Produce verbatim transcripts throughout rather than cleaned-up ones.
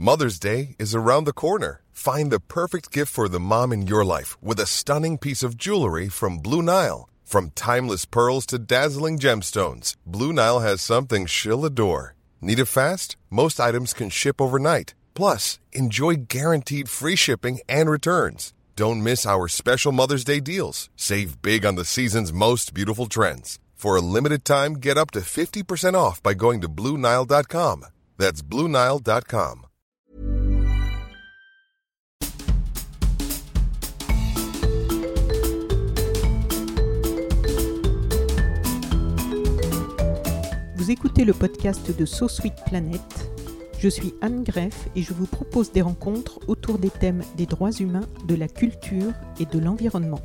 Mother's Day is around the corner. Find the perfect gift for the mom in your life with a stunning piece of jewelry from Blue Nile. From timeless pearls to dazzling gemstones, Blue Nile has something she'll adore. Need it fast? Most items can ship overnight. Plus, enjoy guaranteed free shipping and returns. Don't miss our special Mother's Day deals. Save big on the season's most beautiful trends. For a limited time, get up to fifty percent off by going to Blue Nile dot com. That's Blue Nile dot com. Vous écoutez le podcast de So Sweet Planet. Je suis Anne Greff et je vous propose des rencontres autour des thèmes des droits humains, de la culture et de l'environnement.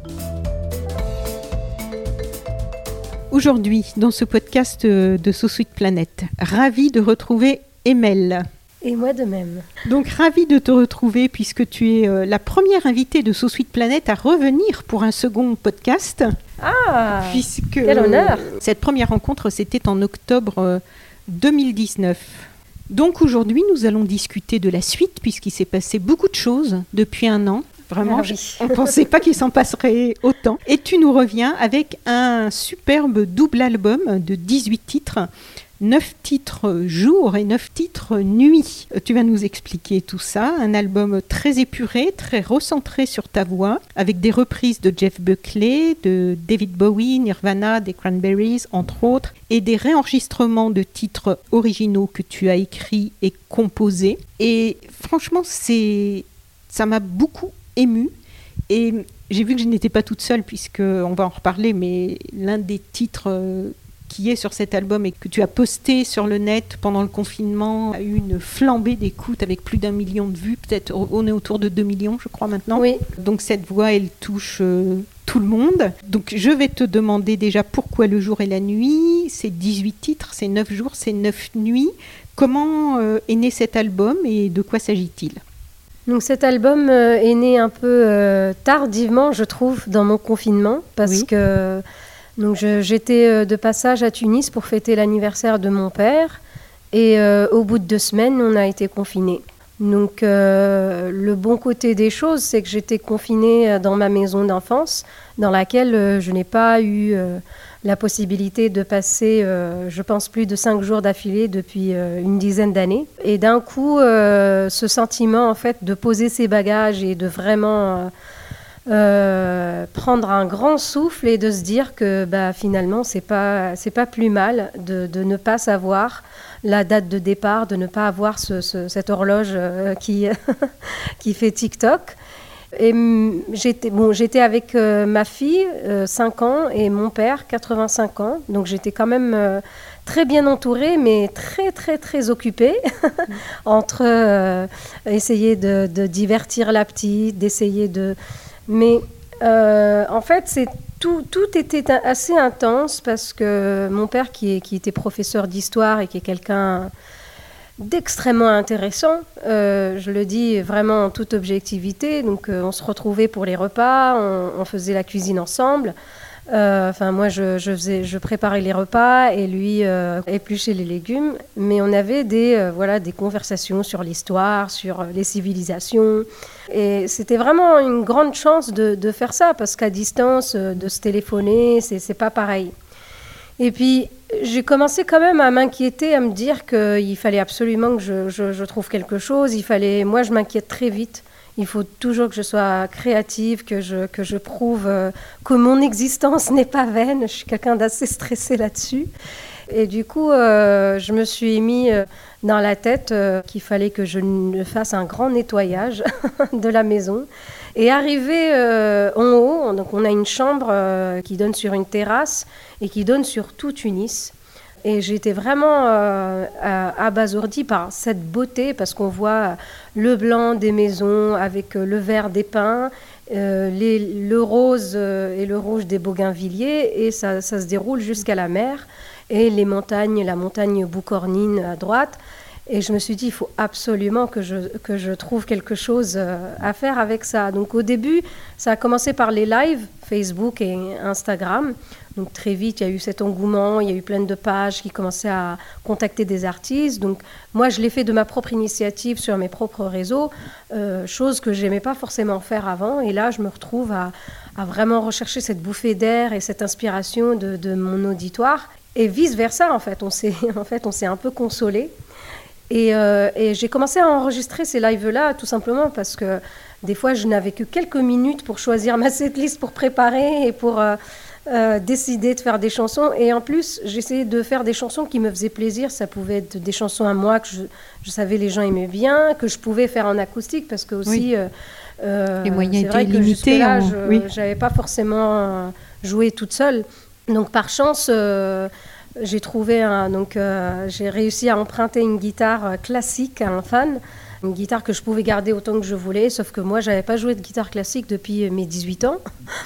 Aujourd'hui, dans ce podcast de So Sweet Planet, ravie de retrouver Emelle. Et moi de même. Donc ravie de te retrouver puisque tu es la première invitée de So Sweet Planet à revenir pour un second podcast. Ah, puisque quel honneur. Cette première rencontre, c'était en octobre deux mille dix-neuf. Donc aujourd'hui, nous allons discuter de la suite puisqu'il s'est passé beaucoup de choses depuis un an. Vraiment, ah oui. on ne pensait pas qu'il s'en passerait autant. Et tu nous reviens avec un superbe double album de dix-huit titres. neuf titres jour et neuf titres nuit. Tu vas nous expliquer tout ça. Un album très épuré, très recentré sur ta voix, avec des reprises de Jeff Buckley, de David Bowie, Nirvana, des Cranberries, entre autres, et des réenregistrements de titres originaux que tu as écrits et composés. Et franchement, c'est... ça m'a beaucoup émue. Et j'ai vu que je n'étais pas toute seule, puisqu'on va en reparler, mais l'un des titres... qui est sur cet album et que tu as posté sur le net pendant le confinement, a eu une flambée d'écoute avec plus d'un million de vues, peut-être on est autour de deux millions je crois maintenant. Oui. Donc cette voix elle touche euh, tout le monde. Donc je vais te demander déjà pourquoi le jour et la nuit, c'est dix-huit titres, c'est neuf jours, c'est neuf nuits. Comment euh, est né cet album et de quoi s'agit-il ? Donc cet album euh, est né un peu euh, tardivement je trouve dans mon confinement parce oui. que Donc je, j'étais de passage à Tunis pour fêter l'anniversaire de mon père et euh, au bout de deux semaines, on a été confinés. Donc euh, le bon côté des choses, c'est que j'étais confinée dans ma maison d'enfance dans laquelle euh, je n'ai pas eu euh, la possibilité de passer, euh, je pense, plus de cinq jours d'affilée depuis euh, une dizaine d'années. Et d'un coup, euh, ce sentiment en fait de poser ses bagages et de vraiment... Euh, Euh, prendre un grand souffle et de se dire que bah, finalement c'est pas, c'est pas plus mal de, de ne pas savoir la date de départ, de ne pas avoir ce, ce, cette horloge euh, qui, qui fait TikTok. Et j'étais, bon, j'étais avec euh, ma fille, euh, cinq ans, et mon père, quatre-vingt-cinq ans. Donc j'étais quand même euh, très bien entourée, mais très, très, très occupée. Entre euh, essayer de, de divertir la petite, d'essayer de... Mais euh, en fait, c'est tout, tout était assez intense parce que mon père, qui, est, qui était professeur d'histoire et qui est quelqu'un d'extrêmement intéressant, euh, je le dis vraiment en toute objectivité, donc euh, on se retrouvait pour les repas, on, on faisait la cuisine ensemble. Euh, enfin, moi, je, je, faisais, je préparais les repas et lui euh, épluchait les légumes. Mais on avait des, euh, voilà, des conversations sur l'histoire, sur les civilisations. Et c'était vraiment une grande chance de, de faire ça parce qu'à distance, de se téléphoner, c'est, c'est pas pareil. Et puis, j'ai commencé quand même à m'inquiéter, à me dire qu'il fallait absolument que je, je, je trouve quelque chose. Il fallait, moi, je m'inquiète très vite. Il faut toujours que je sois créative, que je, que je prouve euh, que mon existence n'est pas vaine. Je suis quelqu'un d'assez stressé là-dessus. Et du coup, euh, je me suis mis euh, dans la tête euh, qu'il fallait que je fasse un grand nettoyage de la maison. Et arrivé euh, en haut, donc on a une chambre euh, qui donne sur une terrasse et qui donne sur tout Tunis. Et j'étais vraiment euh, abasourdie par cette beauté parce qu'on voit le blanc des maisons avec le vert des pins, euh, les, le rose et le rouge des bougainvilliers et ça, ça se déroule jusqu'à la mer et les montagnes, la montagne Boucornine à droite. Et je me suis dit, il faut absolument que je, que je trouve quelque chose à faire avec ça. Donc au début, ça a commencé par les lives Facebook et Instagram. Donc très vite, il y a eu cet engouement, il y a eu plein de pages qui commençaient à contacter des artistes. Donc moi, je l'ai fait de ma propre initiative sur mes propres réseaux, euh, chose que je n'aimais pas forcément faire avant. Et là, je me retrouve à, à vraiment rechercher cette bouffée d'air et cette inspiration de, de mon auditoire. Et vice-versa, en fait, on s'est, en fait, on s'est un peu consolés. Et, euh, et j'ai commencé à enregistrer ces lives-là tout simplement parce que des fois, je n'avais que quelques minutes pour choisir ma setlist, pour préparer et pour euh, euh, décider de faire des chansons. Et en plus, j'essayais de faire des chansons qui me faisaient plaisir. Ça pouvait être des chansons à moi que je, je savais les gens aimaient bien, que je pouvais faire en acoustique parce que aussi, oui. euh, euh, les moyens c'est vrai étaient que limités. Jusque-là, En... je oui. n'avais pas forcément joué toute seule. Donc par chance... Euh, J'ai trouvé un, donc euh, j'ai réussi à emprunter une guitare classique à un fan, une guitare que je pouvais garder autant que je voulais, sauf que moi j'avais pas joué de guitare classique depuis mes dix-huit ans.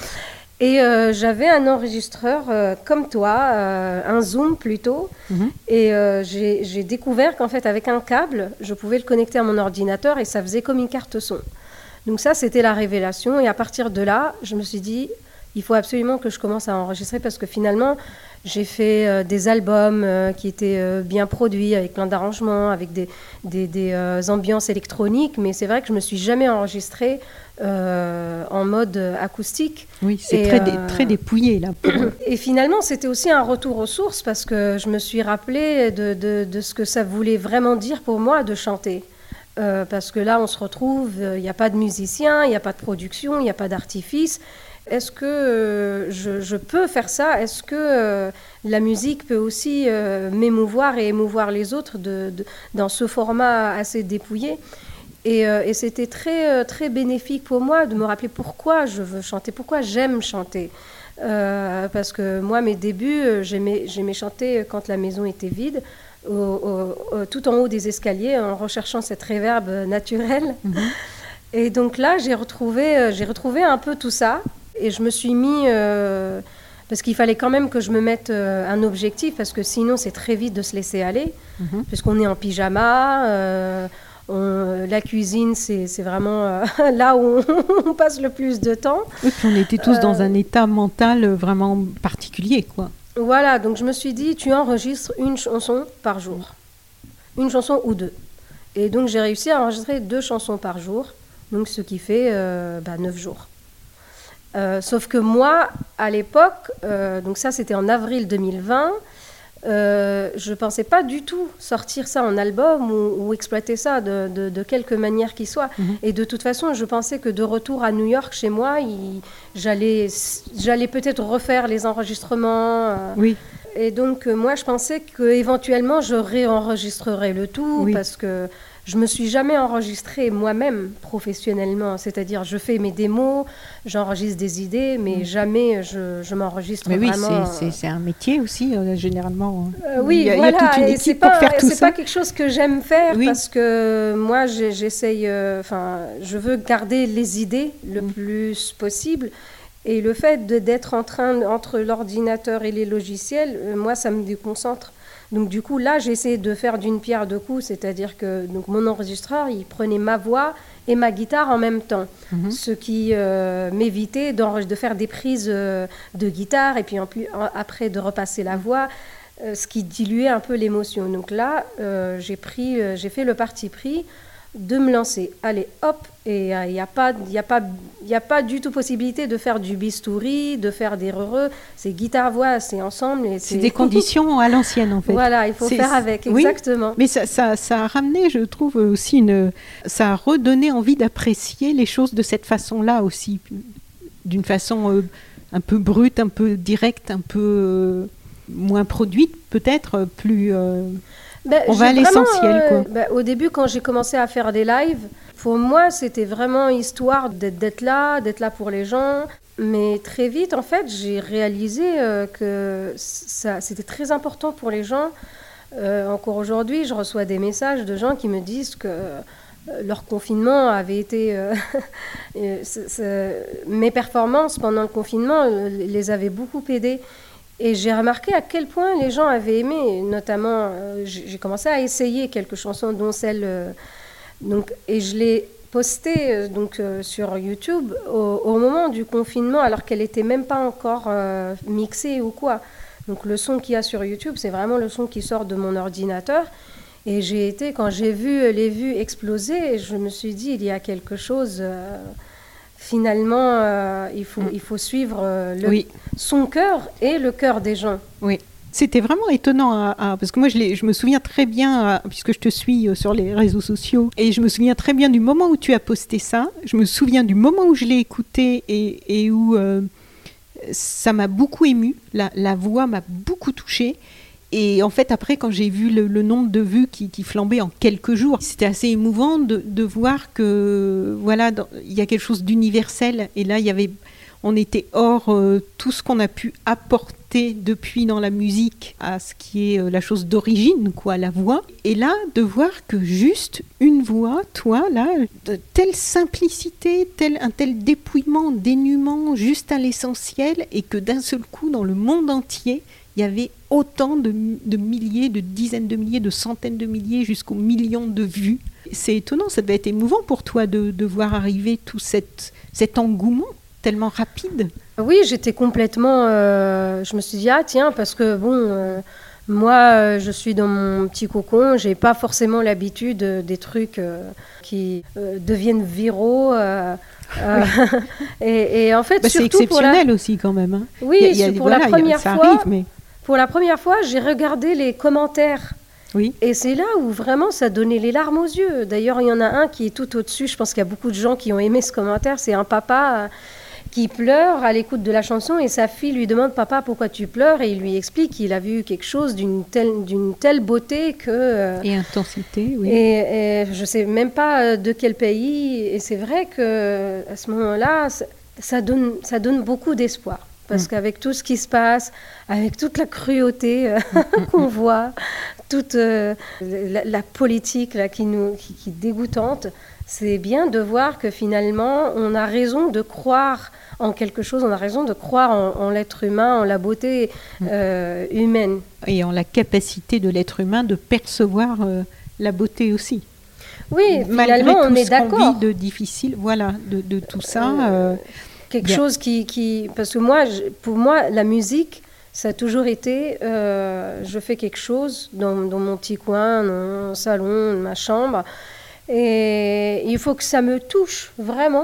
Et euh, j'avais un enregistreur euh, comme toi, euh, un Zoom plutôt, mm-hmm. et euh, j'ai, j'ai découvert qu'en fait avec un câble, je pouvais le connecter à mon ordinateur et ça faisait comme une carte son. Donc ça c'était la révélation et à partir de là, je me suis dit il faut absolument que je commence à enregistrer parce que finalement j'ai fait euh, des albums euh, qui étaient euh, bien produits, avec plein d'arrangements, avec des, des, des euh, ambiances électroniques, mais c'est vrai que je ne me suis jamais enregistrée euh, en mode acoustique. Oui, c'est et, très, euh, dé, très dépouillé là. Pour... Et finalement, c'était aussi un retour aux sources parce que je me suis rappelée de, de, de ce que ça voulait vraiment dire pour moi de chanter. Euh, parce que là, on se retrouve, il n'y a pas de musicien, il n'y a pas de production, il n'y a pas d'artifice. Est-ce que euh, je, je peux faire ça ? Est-ce que euh, la musique peut aussi euh, m'émouvoir et émouvoir les autres de, de, dans ce format assez dépouillé ? Et, euh, et c'était très, très bénéfique pour moi de me rappeler pourquoi je veux chanter, pourquoi j'aime chanter. Euh, parce que moi, mes débuts, j'aimais, j'aimais chanter quand la maison était vide, au, au, au, tout en haut des escaliers, en recherchant cette réverbe naturelle. Mmh. Et donc là, j'ai retrouvé, j'ai retrouvé un peu tout ça. Et je me suis mis, euh, parce qu'il fallait quand même que je me mette euh, un objectif, parce que sinon c'est très vite de se laisser aller, mm-hmm. puisqu'on est en pyjama, euh, on, la cuisine c'est, c'est vraiment euh, là où on, on passe le plus de temps. Et puis on était tous euh, dans un état mental vraiment particulier, quoi. Voilà, donc je me suis dit, tu enregistres une chanson par jour, une chanson ou deux. Et donc j'ai réussi à enregistrer deux chansons par jour, donc ce qui fait euh, bah, neuf jours. Euh, sauf que moi, à l'époque, euh, donc ça c'était en avril deux mille vingt, euh, je ne pensais pas du tout sortir ça en album ou, ou exploiter ça de, de, de quelque manière qu'il soit. Mm-hmm. Et de toute façon, je pensais que de retour à New York, chez moi, il, j'allais, j'allais peut-être refaire les enregistrements. Euh, oui. Et donc, euh, moi, je pensais qu'éventuellement, je réenregistrerais le tout oui. parce que je ne me suis jamais enregistrée moi-même professionnellement. C'est-à-dire, je fais mes démos, j'enregistre des idées, mais mmh. jamais je, je m'enregistre mais vraiment. Oui, c'est, c'est, c'est un métier aussi, euh, généralement. Euh, oui, il y a, voilà. Il y a toute une et équipe c'est pour pas, faire tout c'est ça. pas quelque chose que j'aime faire oui. parce que moi, j'ai, j'essaye... Enfin, euh, je veux garder les idées le mmh. plus possible. Et le fait de, d'être en train, entre l'ordinateur et les logiciels, euh, moi, ça me déconcentre. Donc du coup, là, j'ai essayé de faire d'une pierre deux coups, c'est-à-dire que donc, mon enregistreur, il prenait ma voix et ma guitare en même temps, mm-hmm. ce qui euh, m'évitait de faire des prises euh, de guitare et puis en plus, en, après de repasser la voix, euh, ce qui diluait un peu l'émotion. Donc là, euh, j'ai, pris, euh, j'ai fait le parti pris de me lancer. Allez, hop, et il euh, n'y a, a, a pas du tout possibilité de faire du bistouri, de faire des heureux. C'est guitare-voix, c'est ensemble. Et c'est... c'est des conditions à l'ancienne, en fait. Voilà, il faut c'est... faire avec, exactement. Oui, mais ça, ça, ça a ramené, je trouve, aussi une... Ça a redonné envie d'apprécier les choses de cette façon-là aussi. D'une façon euh, un peu brute, un peu directe, un peu euh, moins produite, peut-être, plus... Euh... Ben, on va à l'essentiel, euh, quoi. Ben, au début, quand j'ai commencé à faire des lives, pour moi, c'était vraiment histoire d'être, d'être là, d'être là pour les gens. Mais très vite, en fait, j'ai réalisé euh, que ça, c'était très important pour les gens. Euh, encore aujourd'hui, je reçois des messages de gens qui me disent que euh, leur confinement avait été... Euh, c'est, c'est, mes performances pendant le confinement euh, les avaient beaucoup aidés. Et j'ai remarqué à quel point les gens avaient aimé, notamment, euh, j'ai commencé à essayer quelques chansons, dont celle... Euh, donc, et je l'ai postée donc, euh, sur YouTube au, au moment du confinement, alors qu'elle n'était même pas encore euh, mixée ou quoi. Donc le son qu'il y a sur YouTube, c'est vraiment le son qui sort de mon ordinateur. Et j'ai été, quand j'ai vu les vues exploser, je me suis dit, il y a quelque chose... Euh, finalement, euh, il, faut, il faut suivre euh, le, oui. son cœur et le cœur des gens. Oui. C'était vraiment étonnant, à, à, parce que moi je, je me souviens très bien, à, puisque je te suis euh, sur les réseaux sociaux, et je me souviens très bien du moment où tu as posté ça, je me souviens du moment où je l'ai écouté et, et où euh, ça m'a beaucoup émue, la, la voix m'a beaucoup touchée. Et en fait, après, quand j'ai vu le, le nombre de vues qui, qui flambait en quelques jours, c'était assez émouvant de, de voir que, voilà, il y a quelque chose d'universel. Et là, il y avait, on était hors euh, tout ce qu'on a pu apporter depuis dans la musique à ce qui est euh, la chose d'origine, quoi, la voix. Et là, de voir que juste une voix, toi, là, de telle simplicité, tel, un tel dépouillement, dénuement, juste à l'essentiel, et que d'un seul coup, dans le monde entier, il y avait autant de, de milliers, de dizaines de milliers, de centaines de milliers, jusqu'aux millions de vues. C'est étonnant, ça devait être émouvant pour toi de, de voir arriver tout cette, cet engouement tellement rapide. Oui, j'étais complètement... Euh, je me suis dit, ah tiens, parce que bon, euh, moi, euh, je suis dans mon petit cocon, j'ai pas forcément l'habitude euh, des trucs euh, qui euh, deviennent viraux. Euh, Euh, et, et en fait, bah, surtout c'est exceptionnel la... aussi quand même. Hein. Oui, y a, y a, pour voilà, la première y a, fois, arrive, mais... pour la première fois, j'ai regardé les commentaires. Oui. Et c'est là où vraiment ça donnait les larmes aux yeux. D'ailleurs, il y en a un qui est tout au-dessus. Je pense qu'il y a beaucoup de gens qui ont aimé ce commentaire. C'est un papa qui pleure à l'écoute de la chanson et sa fille lui demande « Papa, pourquoi tu pleures ?» Et il lui explique qu'il a vu quelque chose d'une telle, d'une telle beauté que... Euh, et intensité, oui. Et, et je ne sais même pas de quel pays. Et c'est vrai qu'à ce moment-là, ça, ça, donne, ça donne beaucoup d'espoir. Parce mmh. qu'avec tout ce qui se passe, avec toute la cruauté euh, qu'on voit, toute euh, la, la politique là, qui, nous, qui, qui est dégoûtante, c'est bien de voir que finalement, on a raison de croire en quelque chose, on a raison de croire en, en l'être humain, en la beauté euh, humaine. Et en la capacité de l'être humain de percevoir euh, la beauté aussi. Oui, malgré finalement, tout on est ce d'accord. qu'on vit de difficile, voilà, de, de tout ça. Euh, quelque bien. chose qui, qui... Parce que moi, je, pour moi, la musique, ça a toujours été... Euh, je fais quelque chose dans, dans mon petit coin, dans mon salon, dans ma chambre... Et il faut que ça me touche vraiment.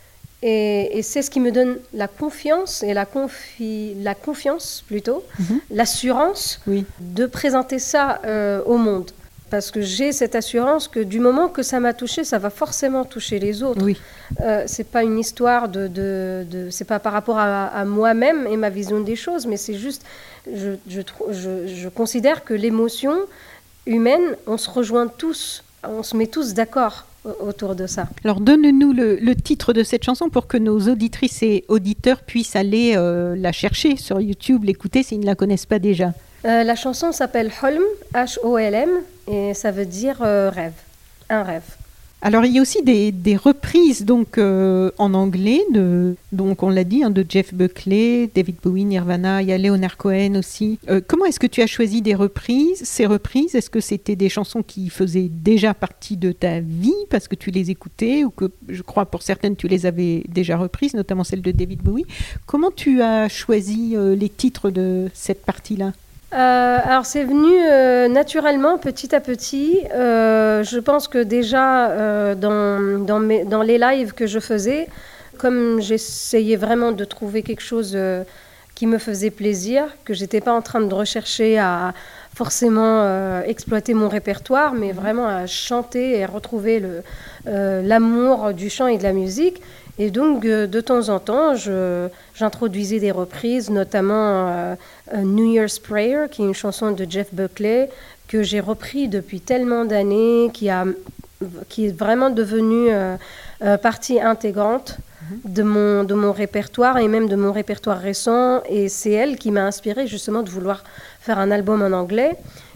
Et, et c'est ce qui me donne la confiance, et la, confi, la confiance plutôt, mm-hmm. l'assurance oui. de présenter ça euh, au monde. Parce que j'ai cette assurance que du moment que ça m'a touché, ça va forcément toucher les autres. Oui. Euh, c'est pas une histoire de, de, de... C'est pas par rapport à, à moi-même et ma vision des choses, mais c'est juste... Je, je, je, je considère que l'émotion humaine, on se rejoint tous. On se met tous d'accord autour de ça. Alors, donne-nous le, le titre de cette chanson pour que nos auditrices et auditeurs puissent aller euh, la chercher sur YouTube, l'écouter s'ils ne la connaissent pas déjà. Euh, la chanson s'appelle Holm, H O L M, et ça veut dire euh, rêve, un rêve. Alors, il y a aussi des, des reprises donc, euh, en anglais, de, donc on l'a dit, hein, de Jeff Buckley, David Bowie, Nirvana, il y a Leonard Cohen aussi. Euh, comment est-ce que tu as choisi des reprises, ces reprises? Est-ce que c'était des chansons qui faisaient déjà partie de ta vie parce que tu les écoutais ou que, je crois, pour certaines, tu les avais déjà reprises, notamment celle de David Bowie? Comment tu as choisi euh, les titres de cette partie-là? Euh, alors c'est venu euh, naturellement, petit à petit. Euh, je pense que déjà euh, dans, dans, mes, dans les lives que je faisais, comme j'essayais vraiment de trouver quelque chose euh, qui me faisait plaisir, que j'étais pas en train de rechercher à forcément euh, exploiter mon répertoire, mais vraiment à chanter et retrouver le, euh, l'amour du chant et de la musique. Et donc, euh, de temps en temps, je, j'introduisais des reprises, notamment euh, New Year's Prayer, qui est une chanson de Jeff Buckley, que j'ai repris depuis tellement d'années, qui, a, qui est vraiment devenue euh, euh, partie intégrante mm-hmm. de, mon, de mon répertoire, et même de mon répertoire récent. Et c'est elle qui m'a inspirée justement de vouloir faire un album en anglais.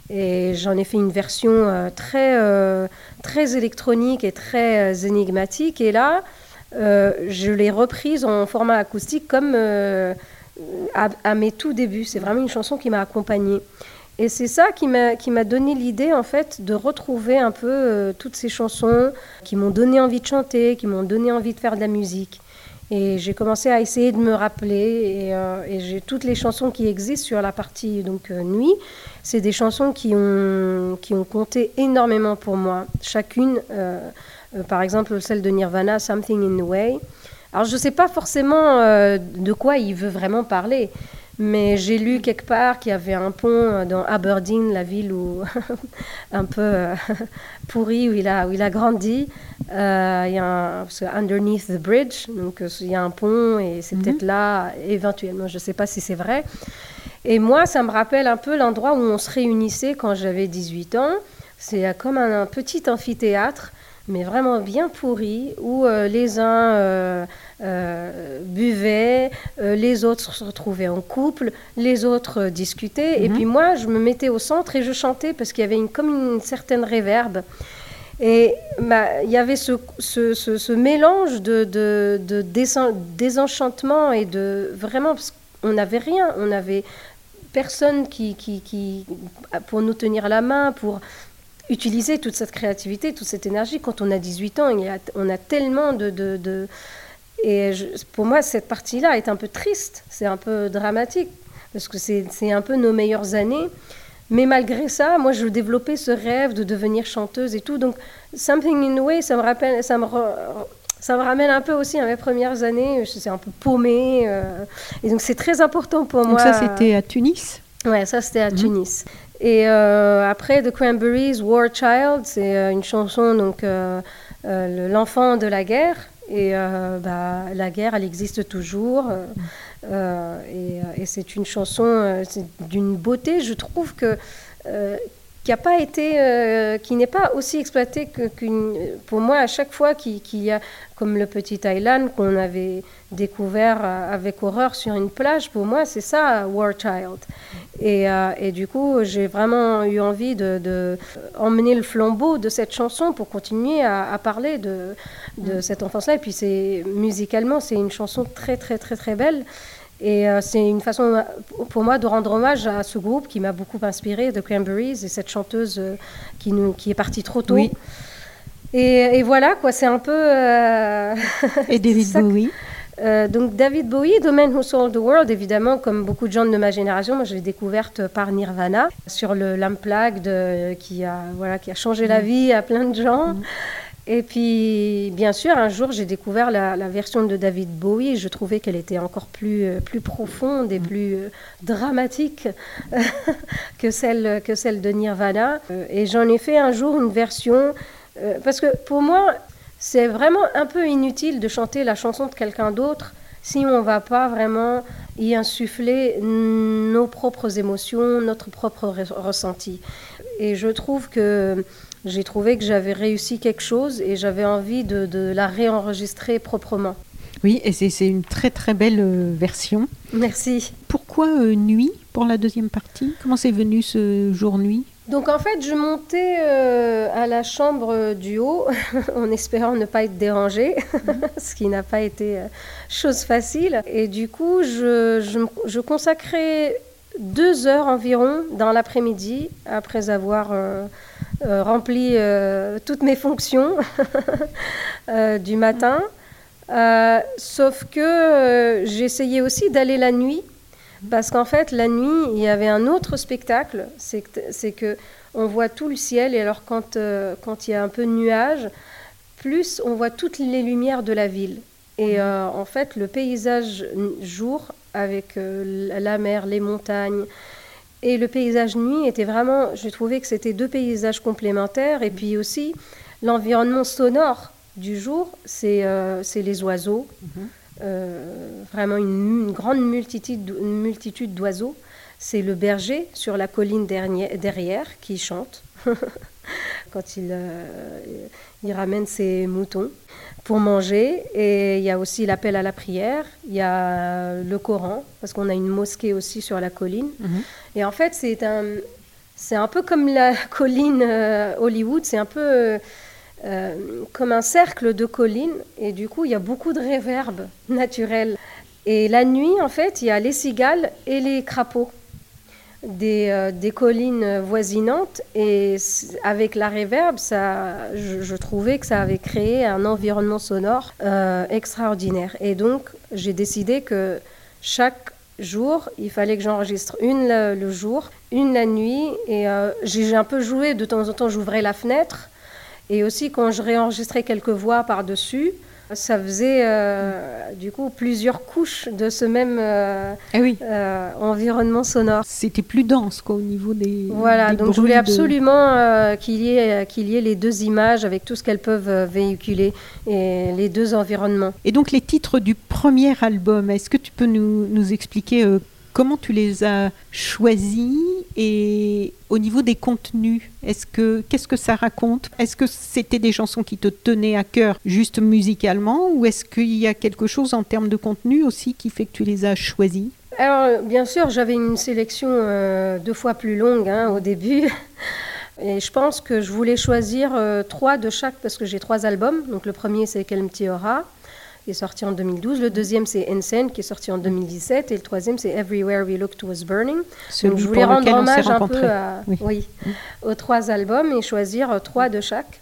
Et j'en ai fait une version euh, très, euh, très électronique et très euh, énigmatique. Et là... Euh, je l'ai reprise en format acoustique comme euh, à, à mes tout débuts. C'est vraiment une chanson qui m'a accompagnée. Et c'est ça qui m'a, qui m'a donné l'idée, en fait, de retrouver un peu euh, toutes ces chansons qui m'ont donné envie de chanter, qui m'ont donné envie de faire de la musique. Et j'ai commencé à essayer de me rappeler, et, euh, et j'ai toutes les chansons qui existent sur la partie donc, euh, nuit. C'est des chansons qui ont, qui ont compté énormément pour moi. Chacune, euh, euh, par exemple, celle de Nirvana, Something in the Way. Alors, je ne sais pas forcément euh, de quoi il veut vraiment parler, mais j'ai lu quelque part qu'il y avait un pont dans Aberdeen, la ville où un peu euh, pourrie où il a où il a grandi. Euh, il y a un, parce que underneath the bridge, donc euh, il y a un pont et c'est mm-hmm. peut-être là éventuellement. Je ne sais pas si c'est vrai. Et moi, ça me rappelle un peu l'endroit où on se réunissait quand j'avais dix-huit ans. C'est comme un, un petit amphithéâtre, mais vraiment bien pourri, où euh, les uns euh, euh, buvaient, euh, les autres se retrouvaient en couple, les autres euh, discutaient. Mm-hmm. Et puis moi, je me mettais au centre et je chantais parce qu'il y avait une, comme une certaine réverbe. Et bah, il y avait ce, ce, ce, ce mélange de, de, de désen, désenchantement et de... Vraiment, parce qu'on n'avait rien, on n'avait personne qui, qui, qui, pour nous tenir la main, pour... utiliser toute cette créativité, toute cette énergie. Quand on a dix-huit ans, il y a, on a tellement de... de, de et je, pour moi, cette partie-là est un peu triste, c'est un peu dramatique, parce que c'est, c'est un peu nos meilleures années. Mais malgré ça, moi, je développais ce rêve de devenir chanteuse et tout. Donc, Something in the Way, ça me, rappelle, ça me, ça me ramène un peu aussi à mes premières années. Je suis un peu paumée. Euh, et donc, c'est très important pour donc moi. Donc ça, c'était à Tunis ? Ouais, ça, c'était à mmh. Tunis. Et euh, après, The Cranberries, War Child, c'est euh, une chanson, donc euh, euh, l'enfant de la guerre. Et euh, bah, la guerre, elle existe toujours. Euh, euh, et, et c'est une chanson euh, c'est d'une beauté, je trouve, que, euh, qui n'a pas été, euh, qui n'est pas aussi exploitée que, qu'une. Pour moi, à chaque fois qu'il, qu'il y a, comme le petit Aylan qu'on avait découvert avec horreur sur une plage, pour moi, c'est ça, War Child. Et, euh, et du coup, j'ai vraiment eu envie de, de emmener le flambeau de cette chanson pour continuer à, à parler de, de cette enfance-là. Et puis, c'est, musicalement, c'est une chanson très, très, très, très belle. Et euh, c'est une façon pour moi de rendre hommage à ce groupe qui m'a beaucoup inspiré, The Cranberries, et cette chanteuse euh, qui, nous, qui est partie trop tôt. Oui. Et, et voilà, quoi, c'est un peu... Euh... Et David Bowie. Euh, donc David Bowie, The Man Who Sold the World, évidemment, comme beaucoup de gens de ma génération, moi je l'ai découverte par Nirvana, sur le l'Unplugged, euh, qui, a, voilà, qui a changé mmh. la vie à plein de gens. Mmh. Et puis, bien sûr, un jour, j'ai découvert la, la version de David Bowie et je trouvais qu'elle était encore plus, euh, plus profonde et plus euh, dramatique que, celle, que celle de Nirvana. Euh, et j'en ai fait un jour une version, euh, parce que pour moi, c'est vraiment un peu inutile de chanter la chanson de quelqu'un d'autre si on ne va pas vraiment y insuffler nos propres émotions, notre propre re- ressenti. Et je trouve que j'ai trouvé que j'avais réussi quelque chose et j'avais envie de, de la réenregistrer proprement. Oui, et c'est, c'est une très très belle euh, version. Merci. Pourquoi euh, nuit pour la deuxième partie ? Comment c'est venu ce jour-nuit ? Donc en fait, je montais euh, à la chambre du haut en espérant ne pas être dérangée, mmh. ce qui n'a pas été euh, chose facile. Et du coup, je, je, je consacrais deux heures environ dans l'après-midi, après avoir euh, euh, rempli euh, toutes mes fonctions euh, du matin. Euh, sauf que euh, j'essayais aussi d'aller la nuit, parce qu'en fait, la nuit, il y avait un autre spectacle, c'est que, c'est que on voit tout le ciel, et alors quand, euh, quand il y a un peu de nuages, plus on voit toutes les lumières de la ville. Et euh, en fait, le paysage jour, avec euh, la mer, les montagnes, et le paysage nuit, était vraiment, je trouvais que c'était deux paysages complémentaires, et puis aussi, l'environnement sonore du jour, c'est, euh, c'est les oiseaux, mmh. euh, vraiment une, une grande multitude, une multitude d'oiseaux. C'est le berger sur la colline derrière, derrière qui chante quand il, euh, il ramène ses moutons pour manger. Et il y a aussi l'appel à la prière, il y a le Coran, parce qu'on a une mosquée aussi sur la colline. Mmh. Et en fait, c'est un, c'est un peu comme la colline euh, Hollywood, c'est un peu... Euh, Euh, comme un cercle de collines, et du coup il y a beaucoup de réverb naturel. Et la nuit, en fait, il y a les cigales et les crapauds. des, euh, des collines voisinantes et avec la reverb, ça, je, je trouvais que ça avait créé un environnement sonore euh, extraordinaire. Et donc, j'ai décidé que chaque jour, il fallait que j'enregistre une le, le jour, une la nuit. Et euh, j'ai, j'ai un peu joué, de temps en temps, j'ouvrais la fenêtre. Et aussi, quand je réenregistrais quelques voix par-dessus, ça faisait euh, du coup plusieurs couches de ce même euh, ah oui. euh, environnement sonore. C'était plus dense quoi, au niveau des Voilà, des donc je voulais de... absolument euh, qu'il y ait, qu'il y ait les deux images avec tout ce qu'elles peuvent euh, véhiculer et les deux environnements. Et donc les titres du premier album, est-ce que tu peux nous, nous expliquer euh, comment tu les as choisis et au niveau des contenus, est-ce que, qu'est-ce que ça raconte ? Est-ce que c'était des chansons qui te tenaient à cœur juste musicalement ou est-ce qu'il y a quelque chose en termes de contenu aussi qui fait que tu les as choisis ? Alors bien sûr, j'avais une sélection euh, deux fois plus longue hein, au début. Et je pense que je voulais choisir euh, trois de chaque parce que j'ai trois albums. Donc le premier c'est Quel M'ti Aura, qui est sorti en deux mille douze. Le deuxième, c'est Ensign, qui est sorti en deux mille dix-sept. Et le troisième, c'est Everywhere We Looked Was Burning. Celui Donc, je voulais rendre hommage un peu à, oui. Oui, aux trois albums et choisir trois de chaque.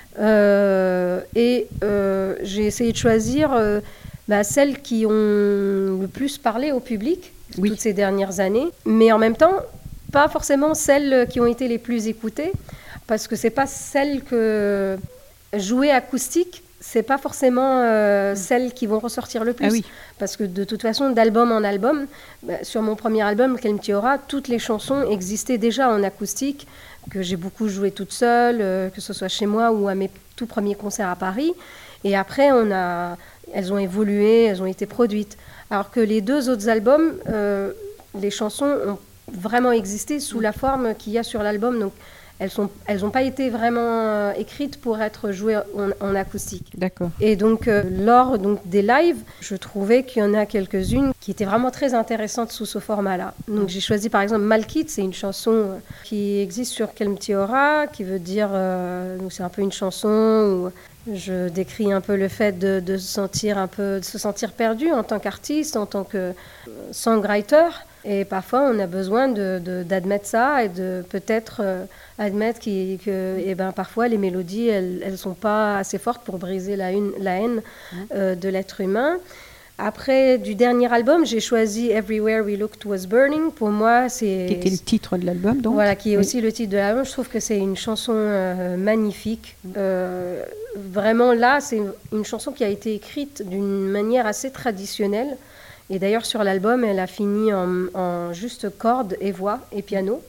Euh, et euh, j'ai essayé de choisir euh, bah, celles qui ont le plus parlé au public oui. toutes ces dernières années. Mais en même temps, pas forcément celles qui ont été les plus écoutées, parce que ce n'est pas celles que jouer acoustique, c'est pas forcément euh, celles qui vont ressortir le plus. Ah oui. Parce que de toute façon, d'album en album, bah, sur mon premier album, Quel M'ti Aura, toutes les chansons existaient déjà en acoustique, que j'ai beaucoup joué toute seule, euh, que ce soit chez moi ou à mes tout premiers concerts à Paris. Et après, on a, elles ont évolué, elles ont été produites. Alors que les deux autres albums, euh, les chansons ont vraiment existé sous la forme qu'il y a sur l'album. Donc, elles sont, elles n'ont pas été vraiment euh, écrites pour être jouées en, en acoustique. D'accord. Et donc, euh, lors donc, des lives, je trouvais qu'il y en a quelques-unes qui étaient vraiment très intéressantes sous ce format-là. Donc, j'ai choisi par exemple Malkit, c'est une chanson qui existe sur Quel M'ti Aura, qui veut dire, euh, donc c'est un peu une chanson où je décris un peu le fait de, de, se sentir un peu, de se sentir perdu en tant qu'artiste, en tant que songwriter. Et parfois, on a besoin de, de, d'admettre ça et de peut-être euh, admettre qu'il, que eh ben, parfois, les mélodies, elles ne sont pas assez fortes pour briser la, une, la haine euh, de l'être humain. Après, du dernier album, j'ai choisi Everywhere We Looked Was Burning. Pour moi, c'est... Qui était le titre de l'album, donc. Voilà, qui est oui. aussi le titre de l'album. Je trouve que c'est une chanson euh, magnifique. Euh, vraiment, là, c'est une chanson qui a été écrite d'une manière assez traditionnelle. Et d'ailleurs, sur l'album, elle a fini en, en juste cordes et voix et piano.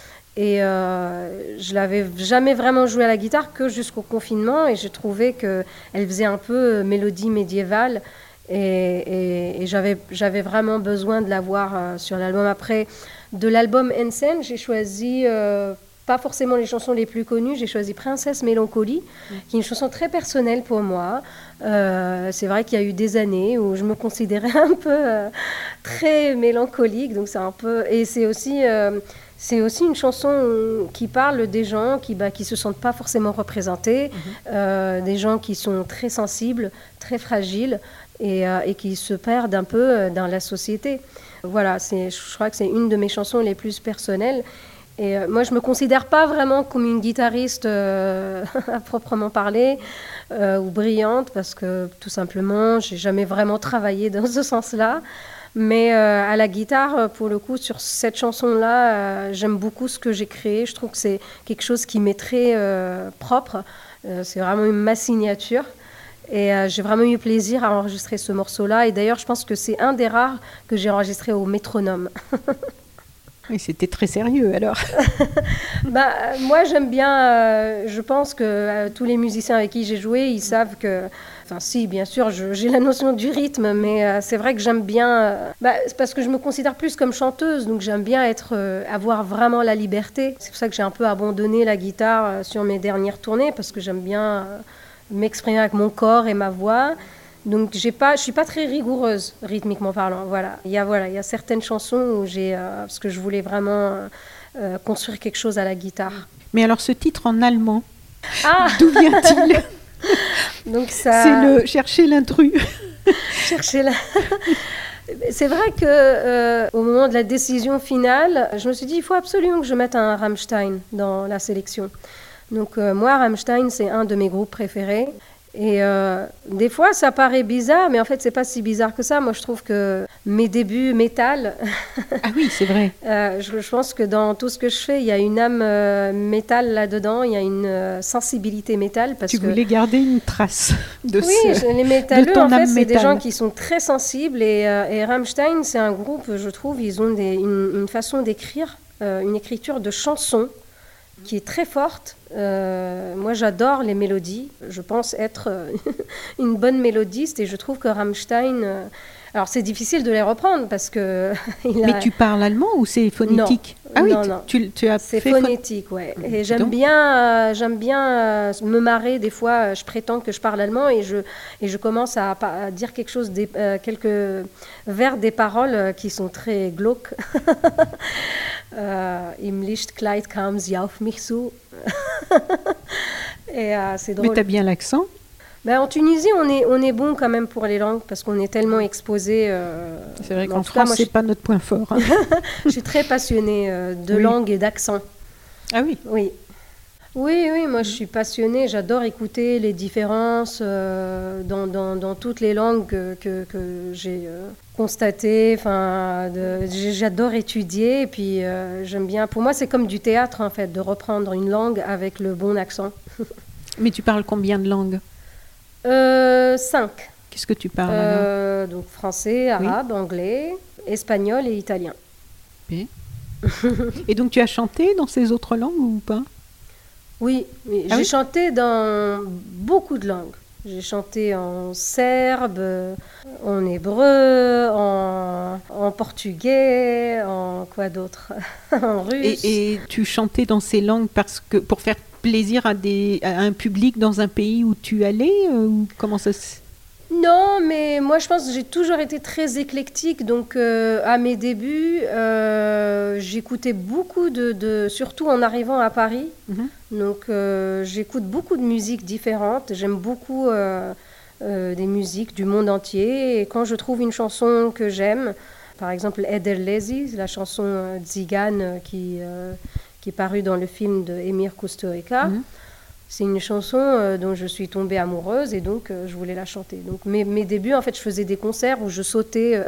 Et euh, je l'avais jamais vraiment joué à la guitare que jusqu'au confinement. Et j'ai trouvé qu'elle faisait un peu mélodie médiévale. Et, et, et j'avais, j'avais vraiment besoin de la voir euh, sur l'album. Après, de l'album Ensign, j'ai choisi... Euh, pas forcément les chansons les plus connues, j'ai choisi Princesse Mélancolie, mmh. qui est une chanson très personnelle pour moi. Euh, c'est vrai qu'il y a eu des années où je me considérais un peu euh, très mélancolique, donc c'est un peu... Et c'est aussi, euh, c'est aussi une chanson qui parle des gens qui bah, qui se sentent pas forcément représentés, mmh. euh, des gens qui sont très sensibles, très fragiles et, euh, et qui se perdent un peu dans la société. Voilà, c'est, je crois que c'est une de mes chansons les plus personnelles. Et euh, moi, je ne me considère pas vraiment comme une guitariste euh, à proprement parler euh, ou brillante parce que tout simplement, je n'ai jamais vraiment travaillé dans ce sens-là. Mais euh, à la guitare, pour le coup, sur cette chanson-là, euh, j'aime beaucoup ce que j'ai créé. Je trouve que c'est quelque chose qui m'est très euh, propre. Euh, c'est vraiment ma signature. Et euh, j'ai vraiment eu plaisir à enregistrer ce morceau-là. Et d'ailleurs, je pense que c'est un des rares que j'ai enregistré au métronome. Oui, c'était très sérieux alors. bah, moi, j'aime bien, euh, je pense que euh, tous les musiciens avec qui j'ai joué, ils savent que... Enfin, si, bien sûr, je, j'ai la notion du rythme, mais euh, c'est vrai que j'aime bien... Euh, bah, c'est parce que je me considère plus comme chanteuse, donc j'aime bien être, euh, avoir vraiment la liberté. C'est pour ça que j'ai un peu abandonné la guitare euh, sur mes dernières tournées, parce que j'aime bien euh, m'exprimer avec mon corps et ma voix. Donc, j'ai pas, je ne suis pas très rigoureuse, rythmiquement parlant. Voilà. Il y a, voilà, il y a certaines chansons où j'ai... Euh, parce que je voulais vraiment euh, construire quelque chose à la guitare. Mais alors, ce titre en allemand, ah d'où vient-il ? Donc ça... C'est le « Chercher l'intrus ». Chercher la... C'est vrai que euh, au moment de la décision finale, je me suis dit il faut absolument que je mette un Rammstein dans la sélection. Donc euh, moi, Rammstein, c'est un de mes groupes préférés. Et euh, des fois, ça paraît bizarre, mais en fait, c'est pas si bizarre que ça. Moi, je trouve que mes débuts métal... ah oui, c'est vrai. euh, je, je pense que dans tout ce que je fais, il y a une âme euh, métal là-dedans, il y a une euh, sensibilité métal. Parce tu que... voulais garder une trace de oui, ce, je, les métalleux, de ton en fait, âme c'est métal. des gens qui sont très sensibles. Et, euh, et Rammstein, c'est un groupe, je trouve, ils ont des, une, une façon d'écrire, euh, une écriture de chansons qui est très forte. Euh, moi, j'adore les mélodies. Je pense être euh, une bonne mélodiste et je trouve que Rammstein... Euh, alors, c'est difficile de les reprendre parce que... il a... Mais tu parles allemand ou c'est phonétique? Non, ah oui, non, tu, non. Tu, tu as c'est fait phonétique, oui. Mmh. Et j'aime Donc... bien, euh, j'aime bien euh, me marrer. Des fois, je prétends que je parle allemand et je, et je commence à, à dire quelque chose, des, euh, quelques vers des paroles euh, qui sont très glauques. euh, Im Lichtkleid kam sie auf mich zu. Et euh, c'est drôle. Mais tu as bien l'accent. Ben, en Tunisie, on est, on est bon quand même pour les langues parce qu'on est tellement exposé. Euh, c'est vrai qu'en France, ce n'est pas notre point fort. Hein. Je suis très passionnée euh, de oui. langue et d'accent. Ah oui? Oui. Oui, oui, moi je suis passionnée. J'adore écouter les différences euh, dans, dans, dans toutes les langues que, que, que j'ai euh, constatées. Enfin, de, j'adore étudier et puis euh, j'aime bien. Pour moi, c'est comme du théâtre en fait, de reprendre une langue avec le bon accent. Mais tu parles combien de langues? Euh, cinq. Qu'est-ce que tu parles euh, alors? Donc français, arabe, oui. Anglais, espagnol et italien. Et, et donc tu as chanté dans ces autres langues ou pas? Oui, oui. Ah j'ai oui chanté dans beaucoup de langues. J'ai chanté en serbe, en hébreu, en, en portugais, en quoi d'autre? En russe. Et, et tu chantais dans ces langues parce que pour faire plaisir à, des, à un public dans un pays où tu allais euh, ou comment ça se... Non, mais moi je pense que j'ai toujours été très éclectique. Donc euh, à mes débuts, euh, j'écoutais beaucoup de, de... Surtout en arrivant à Paris. Mm-hmm. Donc euh, j'écoute beaucoup de musiques différentes. J'aime beaucoup euh, euh, des musiques du monde entier. Et quand je trouve une chanson que j'aime, par exemple Ederlezi, la chanson euh, Tzigane qui... Euh, qui est paru dans le film de Emir Kusturica. Mmh. C'est une chanson euh, dont je suis tombée amoureuse et donc euh, je voulais la chanter. Donc mes, mes débuts, en fait, je faisais des concerts où je sautais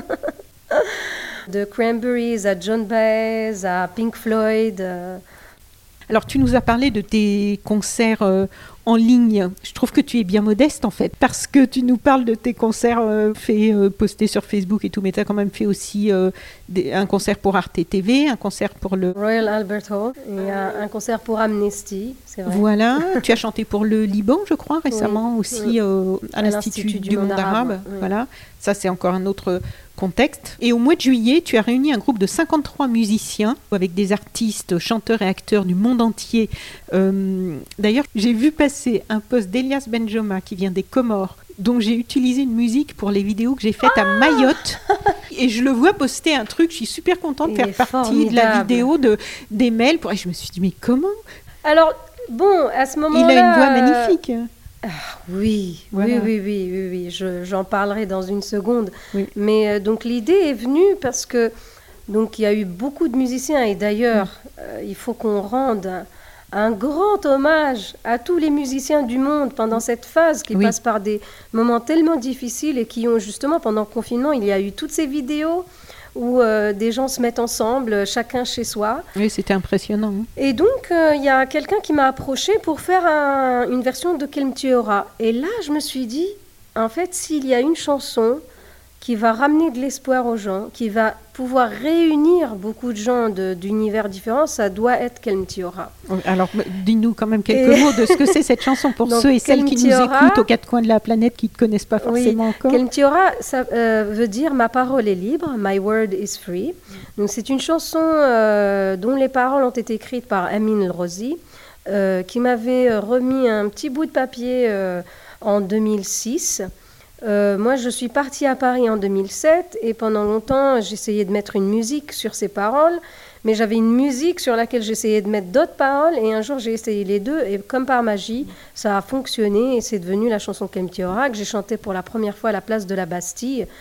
euh, de Cranberries à John Baez à Pink Floyd. Euh. Alors, tu nous as parlé de tes concerts euh, en ligne. Je trouve que tu es bien modeste, en fait, parce que tu nous parles de tes concerts euh, faits, euh, postés sur Facebook et tout, mais tu as quand même fait aussi euh, des, un concert pour Arte T V, un concert pour le... Royal Albert Hall et un, un concert pour Amnesty, c'est vrai. Voilà, tu as chanté pour le Liban, je crois, récemment, oui, aussi, oui. Euh, à, à l'Institut, l'Institut du, du Monde, monde Arabe. arabe. Oui. Voilà, ça c'est encore un autre... contexte. Et au mois de juillet, tu as réuni un groupe de cinquante-trois musiciens avec des artistes, chanteurs et acteurs du monde entier. Euh, d'ailleurs, j'ai vu passer un post d'Elias Benjoma qui vient des Comores, dont j'ai utilisé une musique pour les vidéos que j'ai faites ah à Mayotte. Et je le vois poster un truc, je suis super contente de faire partie formidable. de la vidéo de, des mails. Pour... Et je me suis dit, mais comment? Alors, bon, à ce moment-là... Il a une voix magnifique. Ah, oui, voilà. oui, oui, oui, oui, oui. Je, j'en parlerai dans une seconde. Oui. Mais euh, donc l'idée est venue parce que donc il y a eu beaucoup de musiciens et d'ailleurs mm. euh, il faut qu'on rende un, un grand hommage à tous les musiciens du monde pendant cette phase qui oui. passe par des moments tellement difficiles et qui ont justement pendant le confinement il y a eu toutes ces vidéos où euh, des gens se mettent ensemble, chacun chez soi. Oui, c'était impressionnant. Hein. Et donc, il euh, y a quelqu'un qui m'a approché pour faire un, une version de Quel tu auras. Et là, je me suis dit, en fait, s'il y a une chanson qui va ramener de l'espoir aux gens, qui va pouvoir réunir beaucoup de gens de, d'univers différents, ça doit être Quel tu auras. Alors, dis-nous quand même quelques et... mots de ce que c'est cette chanson pour donc, ceux et celles qui nous écoutent aux quatre coins de la planète qui ne te connaissent pas forcément oui. encore. Quel tu auras, ça euh, veut dire ma parole est libre, my word is free. Donc c'est une chanson euh, dont les paroles ont été écrites par Amin El-Rozi, euh, qui m'avait remis un petit bout de papier euh, en deux mille six. Euh, moi, je suis partie à Paris en deux mille sept et pendant longtemps, j'essayais de mettre une musique sur ces paroles, mais j'avais une musique sur laquelle j'essayais de mettre d'autres paroles et un jour, j'ai essayé les deux et comme par magie, ça a fonctionné et c'est devenu la chanson Quel tu auras que j'ai chantée pour la première fois à la place de la Bastille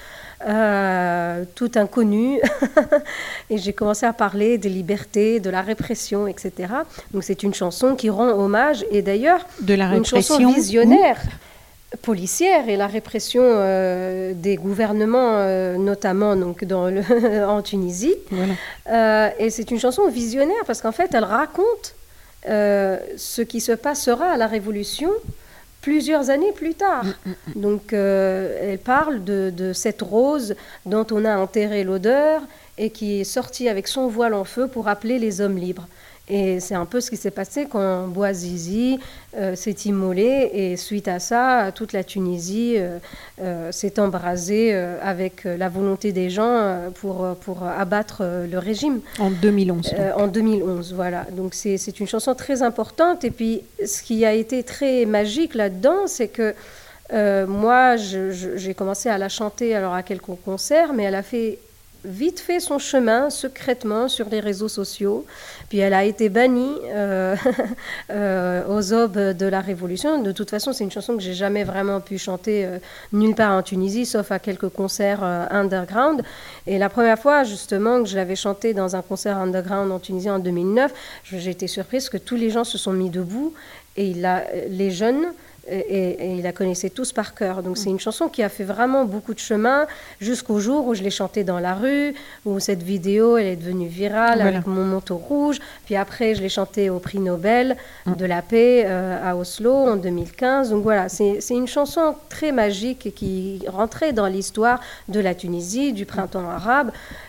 euh, tout inconnu. Et j'ai commencé à parler des libertés, de la répression, et cetera. Donc c'est une chanson qui rend hommage, et d'ailleurs, de la une chanson visionnaire, policière, et la répression euh, des gouvernements, euh, notamment donc, dans le en Tunisie. Voilà. Euh, et c'est une chanson visionnaire parce qu'en fait, elle raconte euh, ce qui se passera à la Révolution plusieurs années plus tard. Mmh, mmh. Donc, euh, elle parle de, de cette rose dont on a enterré l'odeur et qui est sortie avec son voile en feu pour appeler les hommes libres. Et c'est un peu ce qui s'est passé quand Bouazizi euh, s'est immolé, et suite à ça, toute la Tunisie euh, euh, s'est embrasée euh, avec la volonté des gens euh, pour, pour abattre euh, le régime. En deux mille onze. Euh, en deux mille onze, voilà. Donc c'est, c'est une chanson très importante. Et puis ce qui a été très magique là-dedans, c'est que euh, moi, je, je, j'ai commencé à la chanter alors à quelques concerts, mais elle a fait vite fait son chemin secrètement sur les réseaux sociaux. Puis elle a été bannie euh, euh, aux aubes de la Révolution. De toute façon, c'est une chanson que j'ai jamais vraiment pu chanter euh, nulle part en Tunisie, sauf à quelques concerts euh, underground. Et la première fois, justement, que je l'avais chantée dans un concert underground en Tunisie en deux mille neuf, j'ai été surprise que tous les gens se sont mis debout, et il a, les jeunes... Et, et, et il la connaissait tous par cœur. Donc c'est une chanson qui a fait vraiment beaucoup de chemin jusqu'au jour où je l'ai chantée dans la rue, où cette vidéo elle est devenue virale, voilà, avec mon manteau rouge. Puis après je l'ai chantée au prix Nobel de la paix euh, à Oslo en deux mille quinze. Donc voilà, c'est, c'est une chanson très magique et qui rentrait dans l'histoire de la Tunisie, du printemps arabe.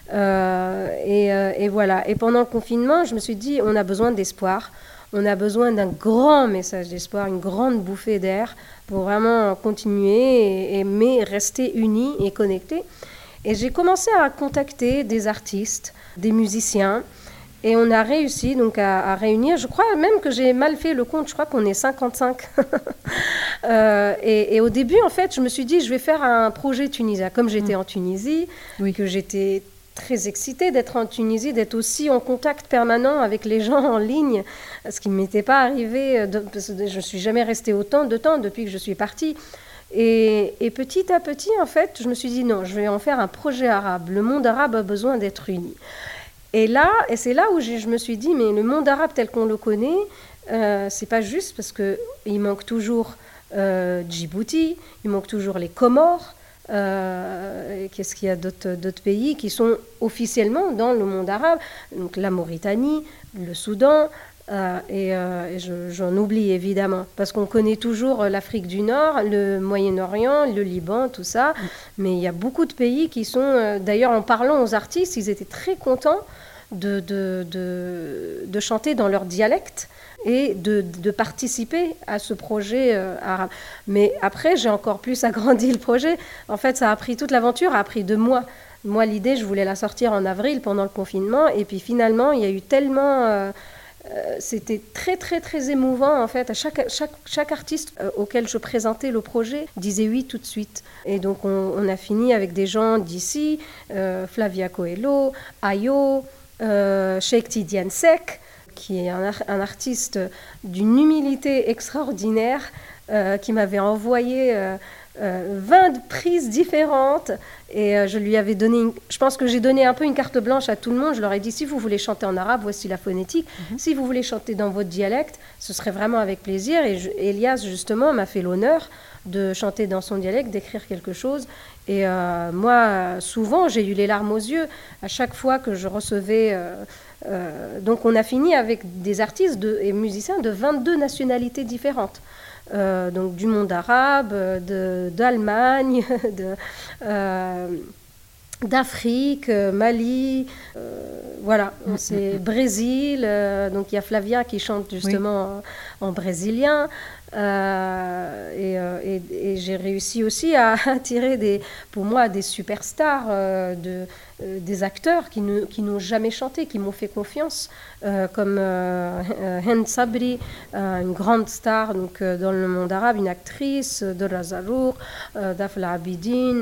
Euh, et, euh, et voilà. Et pendant le confinement, je me suis dit, on a besoin d'espoir. On a besoin d'un grand message d'espoir, une grande bouffée d'air pour vraiment continuer, et, et, mais rester unis et connectés. Et j'ai commencé à contacter des artistes, des musiciens, et on a réussi donc à, à réunir, je crois même que j'ai mal fait le compte, je crois qu'on est cinquante-cinq. euh, et, et au début, en fait, je me suis dit, je vais faire un projet tunisien. Comme j'étais mmh. en Tunisie, oui. que j'étais... très excitée d'être en Tunisie, d'être aussi en contact permanent avec les gens en ligne, ce qui ne m'était pas arrivé, de, parce que je ne suis jamais restée autant de temps depuis que je suis partie. Et, et petit à petit, en fait, je me suis dit non, je vais en faire un projet arabe. Le monde arabe a besoin d'être uni. Et là, et c'est là où je me suis dit, mais le monde arabe tel qu'on le connaît, euh, c'est pas juste, parce qu'il manque toujours euh, Djibouti, il manque toujours les Comores. Euh, qu'est-ce qu'il y a d'autres, d'autres pays qui sont officiellement dans le monde arabe, donc la Mauritanie, le Soudan, euh, et, euh, et je, j'en oublie évidemment, parce qu'on connaît toujours l'Afrique du Nord, le Moyen-Orient, le Liban, tout ça, mais il y a beaucoup de pays qui sont, euh, d'ailleurs en parlant aux artistes, ils étaient très contents de, de, de, de chanter dans leur dialecte et de, de participer à ce projet euh, arabe. Mais après, j'ai encore plus agrandi le projet. En fait, ça a pris toute l'aventure, a pris deux mois. Moi, l'idée, je voulais la sortir en avril pendant le confinement. Et puis finalement, il y a eu tellement... Euh, euh, c'était très, très, très émouvant, en fait. À chaque, chaque, chaque artiste euh, auquel je présentais le projet disait oui tout de suite. Et donc, on, on a fini avec des gens d'ici, euh, Flavia Coelho, Ayo, euh, Cheikh Tidiane Seck, qui est un, ar- un artiste d'une humilité extraordinaire, euh, qui m'avait envoyé euh, euh, vingt prises différentes, et euh, je lui avais donné, une, je pense que j'ai donné un peu une carte blanche à tout le monde. Je leur ai dit, si vous voulez chanter en arabe, voici la phonétique, mm-hmm. si vous voulez chanter dans votre dialecte, ce serait vraiment avec plaisir. Et je, Elias, justement, m'a fait l'honneur de chanter dans son dialecte, d'écrire quelque chose. Et euh, moi, souvent, j'ai eu les larmes aux yeux à chaque fois que je recevais... Euh, Euh, donc on a fini avec des artistes de, et musiciens de vingt-deux nationalités différentes, euh, donc du monde arabe, de, d'Allemagne, de, euh, d'Afrique, Mali, euh, voilà, mmh, c'est mmh. Brésil, euh, donc il y a Flavia qui chante justement oui. en, en brésilien. Euh, et, euh, et, et j'ai réussi aussi à attirer des, pour moi des superstars, euh, de, euh, des acteurs qui, ne, qui n'ont jamais chanté, qui m'ont fait confiance, euh, comme euh, Hind Sabri, euh, une grande star donc, euh, dans le monde arabe, une actrice, Dora Zarour, euh, Dafla Abidine.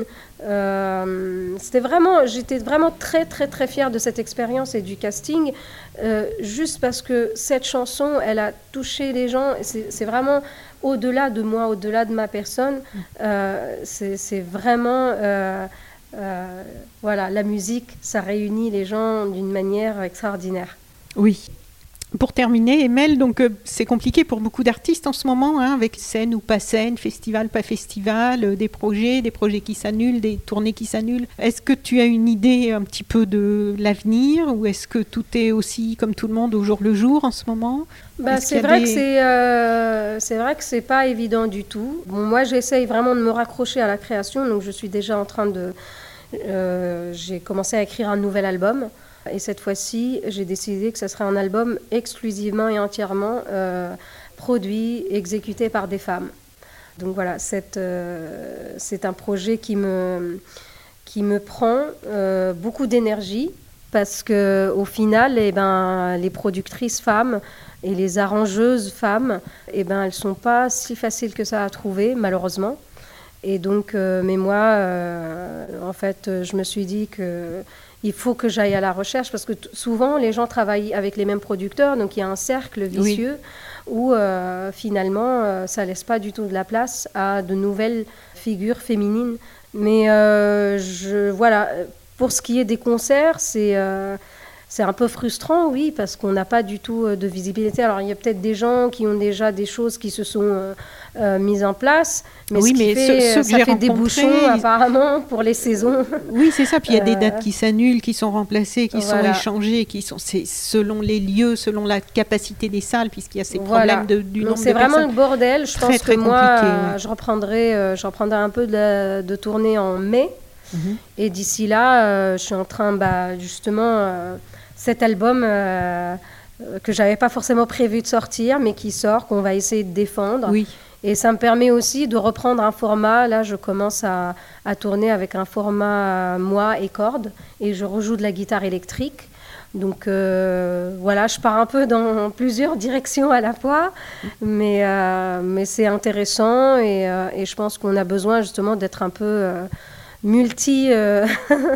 Euh, c'était vraiment, j'étais vraiment très très très fière de cette expérience et du casting, euh, juste parce que cette chanson, elle a touché les gens. C'est, c'est vraiment au-delà de moi, au-delà de ma personne. Euh, c'est, c'est vraiment euh, Euh, voilà, la musique, ça réunit les gens d'une manière extraordinaire. Oui. Pour terminer, Emelle, donc euh, c'est compliqué pour beaucoup d'artistes en ce moment, hein, avec scène ou pas scène, festival, pas festival, euh, des projets, des projets qui s'annulent, des tournées qui s'annulent. Est-ce que tu as une idée un petit peu de l'avenir, ou est-ce que tout est aussi comme tout le monde au jour le jour en ce moment? Bah, c'est vrai, des... que c'est, euh, c'est vrai que c'est pas évident du tout. Bon, moi, j'essaye vraiment de me raccrocher à la création, donc je suis déjà en train de... Euh, j'ai commencé à écrire un nouvel album. Et cette fois-ci, j'ai décidé que ce serait un album exclusivement et entièrement euh, produit, exécuté par des femmes. Donc voilà, c'est, euh, c'est un projet qui me, qui me prend euh, beaucoup d'énergie parce qu'au final, eh ben, les productrices femmes et les arrangeuses femmes, eh ben, elles ne sont pas si faciles que ça à trouver, malheureusement. Et donc, euh, mais moi, euh, en fait, je me suis dit que il faut que j'aille à la recherche parce que t- souvent les gens travaillent avec les mêmes producteurs, donc il y a un cercle vicieux oui. où euh, finalement euh, ça laisse pas du tout de la place à de nouvelles figures féminines. Mais euh, je, voilà, pour ce qui est des concerts, c'est euh, c'est un peu frustrant, oui, parce qu'on n'a pas du tout de visibilité. Alors, il y a peut-être des gens qui ont déjà des choses qui se sont euh, euh, mises en place, mais oui, ce qui mais fait, ceux, ceux ça fait des bouchons, ils... apparemment, pour les saisons. Oui, c'est ça. Puis il y a des dates qui s'annulent, qui sont remplacées, qui voilà. sont échangées, qui sont c'est selon les lieux, selon la capacité des salles, puisqu'il y a ces voilà. problèmes de, du Donc nombre c'est de personnes. C'est vraiment le bordel. Je très, pense très que moi, ouais. je, reprendrai, euh, je reprendrai un peu de, la, de tournée en mai. Mm-hmm. Et d'ici là, euh, je suis en train, bah, justement... Euh, cet album euh, que je n'avais pas forcément prévu de sortir, mais qui sort, qu'on va essayer de défendre. Oui. Et ça me permet aussi de reprendre un format. Là, je commence à, à tourner avec un format moi et cordes, et je rejoue de la guitare électrique. Donc euh, voilà, je pars un peu dans plusieurs directions à la fois, mais, euh, mais c'est intéressant, et, euh, et je pense qu'on a besoin justement d'être un peu euh, multi... Euh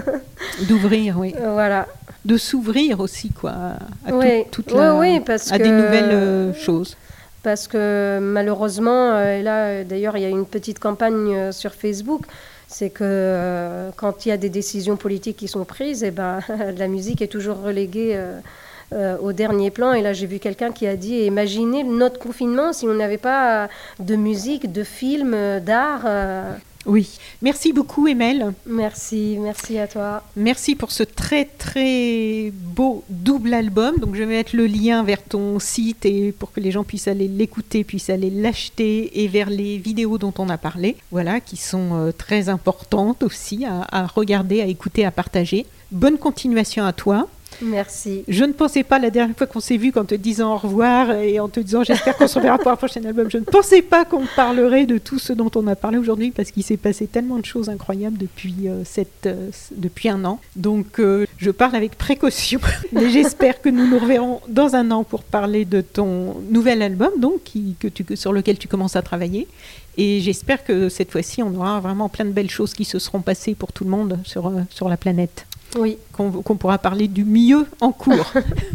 D'ouvrir, oui. Voilà. De s'ouvrir aussi, quoi, à, oui. tout, toute la, oui, oui, parce à que, des nouvelles euh, choses. Parce que malheureusement, euh, là, d'ailleurs, il y a une petite campagne euh, sur Facebook, c'est que euh, quand il y a des décisions politiques qui sont prises, eh ben, la musique est toujours reléguée euh, euh, au dernier plan. Et là, j'ai vu quelqu'un qui a dit, imaginez notre confinement si on n'avait pas de musique, de films, d'art. Euh, Oui, merci beaucoup Emelle. Merci, merci à toi. Merci pour ce très très beau double album. Donc je vais mettre le lien vers ton site et pour que les gens puissent aller l'écouter, puissent aller l'acheter, et vers les vidéos dont on a parlé, voilà, qui sont euh, très importantes aussi à, à regarder, à écouter, à partager. Bonne continuation à toi. Merci. Je ne pensais pas, la dernière fois qu'on s'est vu, qu'en te disant au revoir et en te disant j'espère qu'on se reverra pour un prochain album, je ne pensais pas qu'on parlerait de tout ce dont on a parlé aujourd'hui, parce qu'il s'est passé tellement de choses incroyables depuis, euh, cette, euh, depuis un an. Donc euh, je parle avec précaution, mais j'espère que nous nous reverrons dans un an pour parler de ton nouvel album, donc, qui, que tu, sur lequel tu commences à travailler. Et j'espère que cette fois-ci, on aura vraiment plein de belles choses qui se seront passées pour tout le monde sur, euh, sur la planète. Oui. Qu'on, qu'on pourra parler du mieux en cours.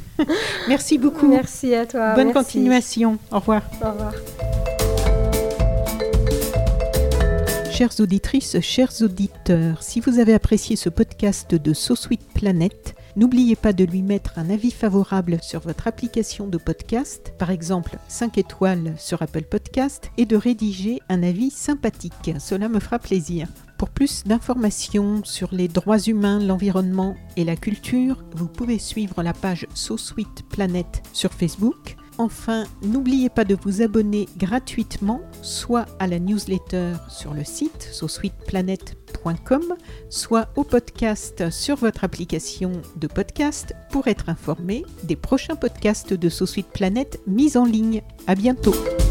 Merci beaucoup. Merci à toi. Bonne Merci. continuation. Au revoir. Au revoir. Chères auditrices, chers auditeurs, si vous avez apprécié ce podcast de So Sweet Planet, n'oubliez pas de lui mettre un avis favorable sur votre application de podcast, par exemple cinq étoiles sur Apple Podcast, et de rédiger un avis sympathique. Cela me fera plaisir. Pour plus d'informations sur les droits humains, l'environnement et la culture, vous pouvez suivre la page So Sweet Planet sur Facebook. Enfin, n'oubliez pas de vous abonner gratuitement, soit à la newsletter sur le site so sweet planet point com, soit au podcast sur votre application de podcast pour être informé des prochains podcasts de So Sweet Planet mis en ligne. À bientôt.